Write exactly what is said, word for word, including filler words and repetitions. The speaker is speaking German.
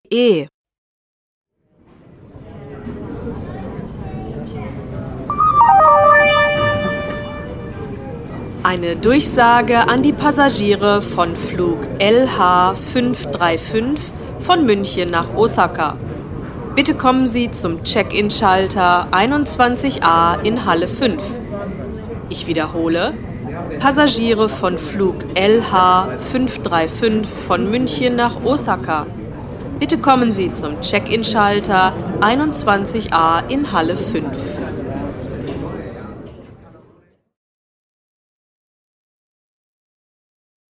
E. Eine Durchsage an die Passagiere von Flug L H fünf drei fünf von München nach Osaka. Bitte kommen Sie zum Check-in-Schalter einundzwanzig a in Halle fünf. Ich wiederhole: Passagiere von Flug L H fünf drei fünf von München nach Osaka. Bitte kommen Sie zum Check-in-Schalter einundzwanzig a in Halle fünf.